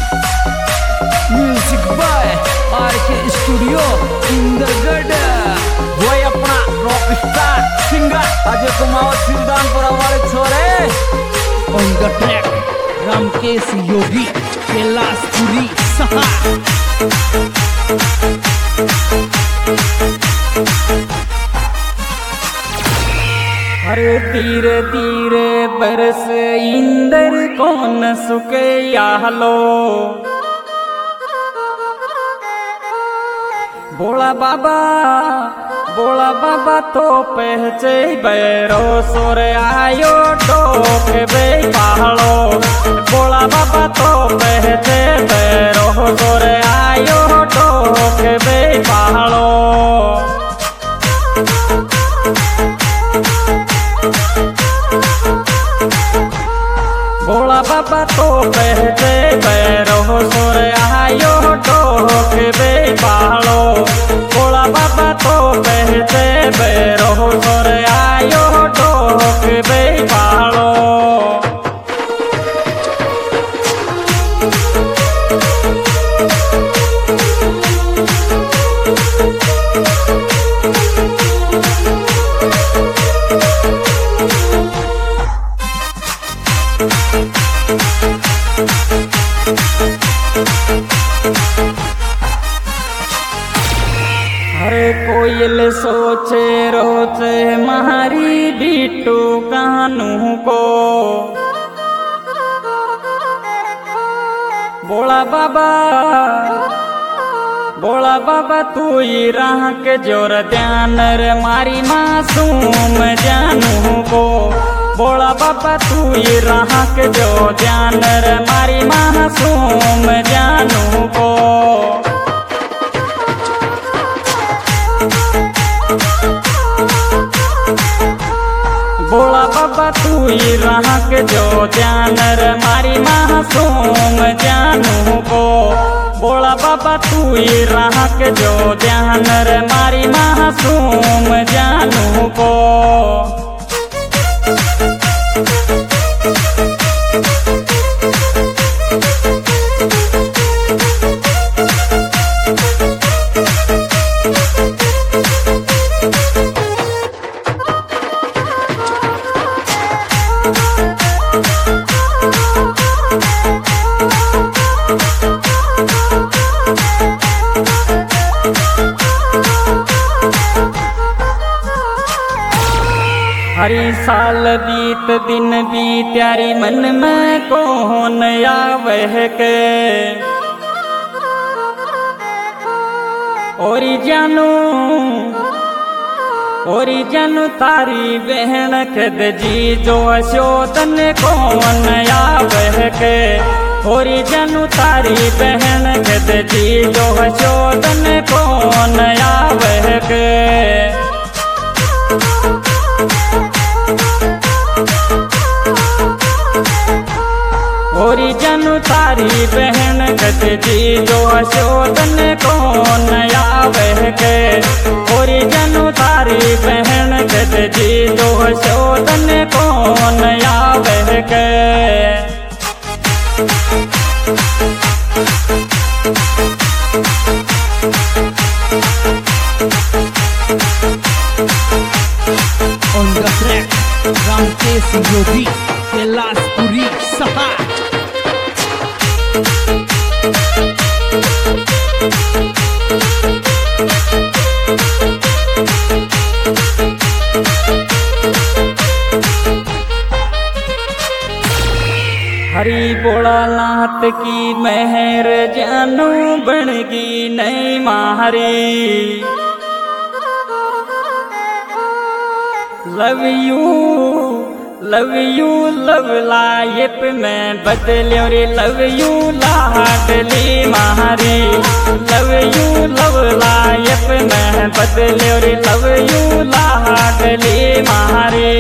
Music by R K studio Indargarh. वही अपना rock star singer Ajay Kumar Siddhantpura वाले छोरे। On the track Ramkesh Yogi Kailashpuri सहा। अरे धीरे धीरे बरस इंदर कौन सुके यालो। बोला बाबा तो पहचे बैरो सोर आयो टोक बे पहाड़ो। बोला बाबा तो पहचे बैरो सोर आयो टोक बे पहाड़ो। बोला बाबा तो पहचे बैरो सोर आयो टोक बे पहाड़ो। बोला बाबा तो पहचे बैरो सोर आयो टोक बे पहाड़ो। अरे कोयल सोचे रोचे मारी बिट्टू कानू को। बोला बाबा तू ही राह के जोर ध्यान रे मारी मासूम जानू को। बोला बाबा तू ही राह के जो ध्यान रे मारी मासूम जानू को। बोला बाबा तू ही राह के जो ध्यान रे मारी मासूम जानू को। बोला बाबा तू ही राह के जो ध्यान रे मारी मासूम जानू को। हरी साल बीत दिन बीत त्यारी मन में कौन आवे के। ओरी जानू तारी बहन खद जी जो अशोतन कौन आवे के। ओरी जानू तारी बहन खद जी जो अशोतन कौन आवे के। ओरी जानू तारी बहन गत जी जो अशोधन कौन आवे के। ओरी जानू तारी बहन गत जी जो अशोधन कौन आवे के। On the track Ramkesh Yogi Kailashpuri सहा। हरी भोलानाथ की मेहर जानू बनगी नहीं मारी। लव यू लव लाइफ में बदलो रे लव यू लाडली मारी। लव यू लव लाइफ में बदलो रे लव यू लाडली मारी।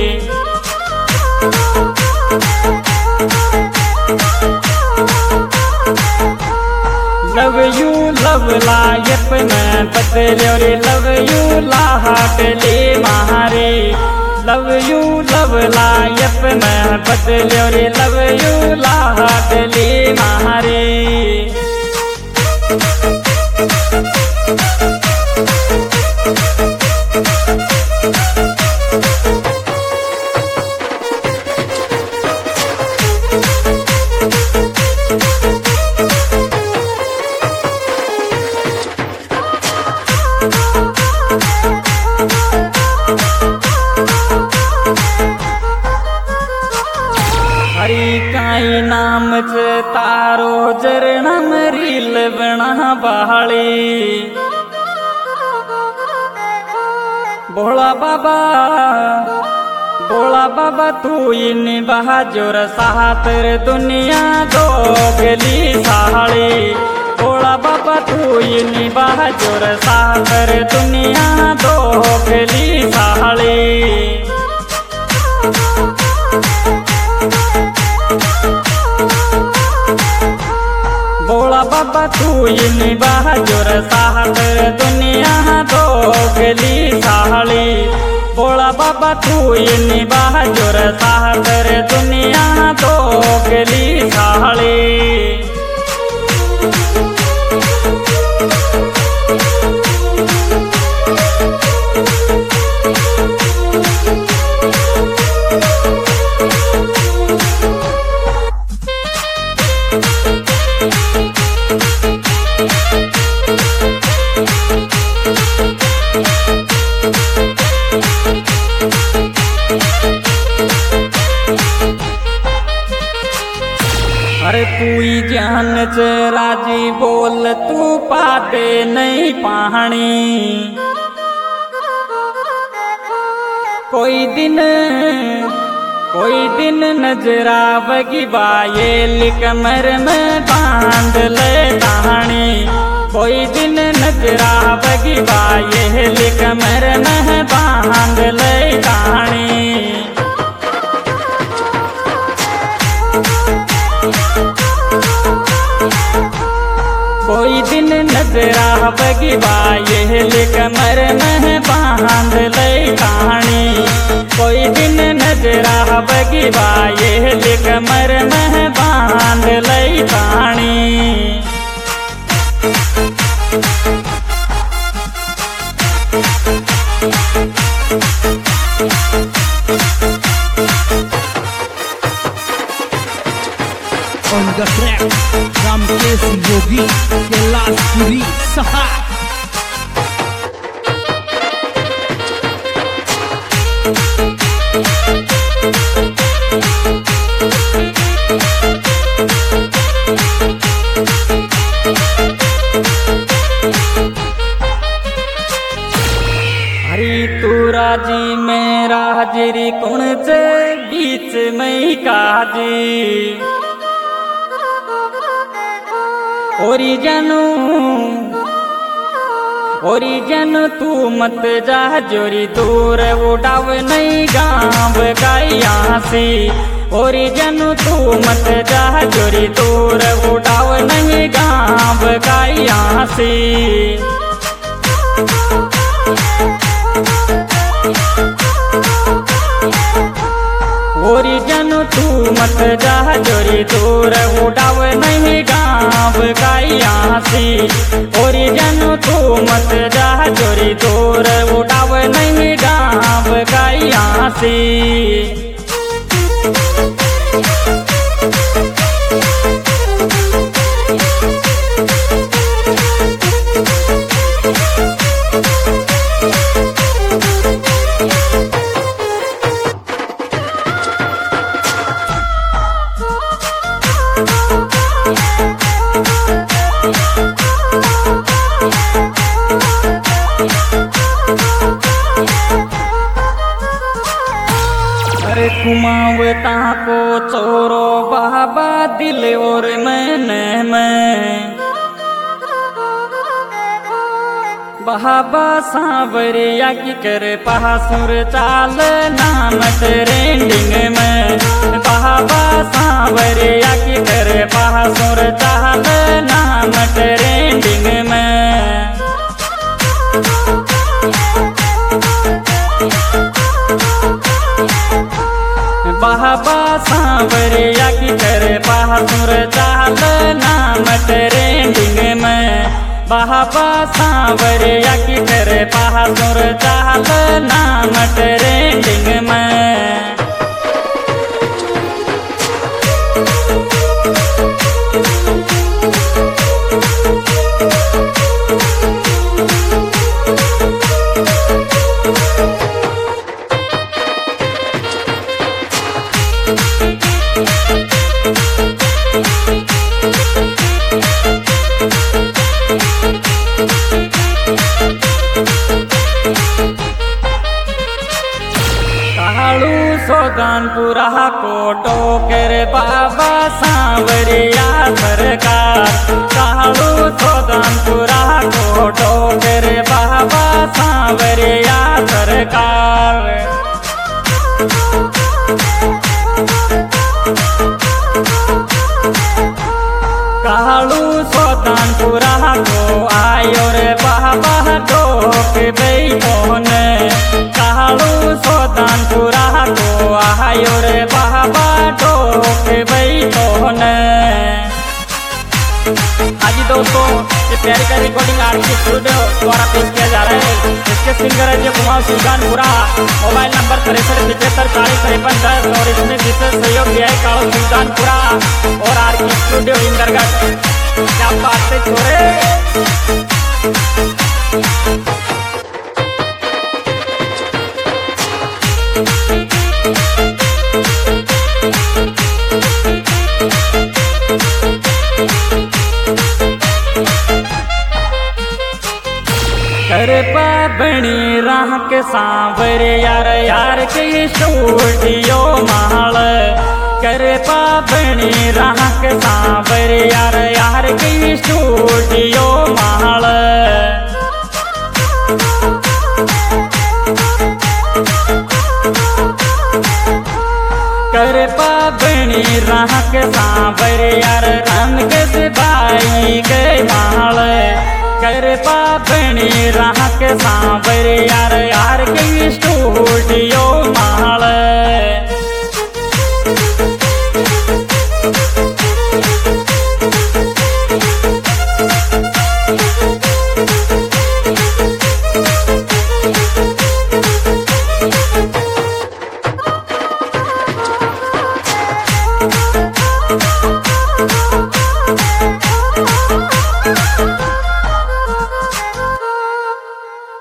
लव यू लव लाइफ में बदलो रे लव यू लाडली मारी। लव यू लव लाइफ में बदलो रे लव यू लाडली मारी। तारो जरना में रील बना बहाली भोला बाबा तू इन बहाजोर साहतर दुनिया दो गली साड़ी भोला बाबा तू इन बहाजोर साहतर दुनिया दो गली साड़ी भोला बाबा तू इन बहाजोर साहतर दुनिया दो गली साड़ी भोला बाबा तू इन बहाजोर साहतर दुनिया दो गली साड़ी अरे तू ही जान च राजी बोल तू पाते नहीं पानी कोई दिन नजरा बगी बाये कमर में बांध ले कहानी कोई दिन नजरा बगी बाये कमर में बांध ले कहानी कोई दिन नजरा बगी बाये कमर में बांध ले कहानी कोई दिन नजरा बगी बाये कमर में बांध ले कहानी On the track, Ramkesh Yogi, Kailaspuri, Saha. हरी तू राजी मेरा हाजिरी कौन से बीच में काजी ओरिजन तू मत जा जोरी दूर उड़ाव नहीं गाँव गाइया सी ओरिजन तू मत जा जोरी दूर उड़ाव नहीं गाँव गाइया सी ओरिजन तू मत जा जोरी दूर उड़ाव नहीं गाँव गाइया सी ओरिजन तू मत जा जोरी दूर उड़ाव नहीं गाँव गाइया सी अरे कुमावता को चोरो बाबा दिल और मैंने मैं बाबा सांवरिया की कर पहासुर चाल नाम ट्रेंडिंग में बाबा सांवरिया की कर पहासुर चाल नाम ट्रेंडिंग में बाबा सांवरिया की कर बहादुर चाल नाम ट्रेंडिंग में बाबा सांवरिया की कर बहादुर चाल नाम ट्रेंडिंग में कालू सोतानपुरा को आयो रे बाबा डोक बैठोन कालू सोतानपुरा को आयो रे बाबा डोक बैठोन। हाँ जी दोस्तों, ये प्यारी का रिकॉर्डिंग आरके स्टूडियो द्वारा पेश किया जा रहा है। इसके सिंगर है जो कुमार सुल्तानपुरा। मोबाइल नंबर 6375405310 और इसमें विशेष सहयोग दिया है कालू सुल्तानपुरा और आरके स्टूडियो इंदरगढ़। क्या बात है छोरे। कर बनी राह के सांवर यार यार के स्टूडियो माल कर बनी राह के सांवर यार यार के स्टूडियो माल। कर बनी राह के सांवर यार रंग के सिपाही के माल कर बनी राह के सांवर यार यार के स्टूडियो माल।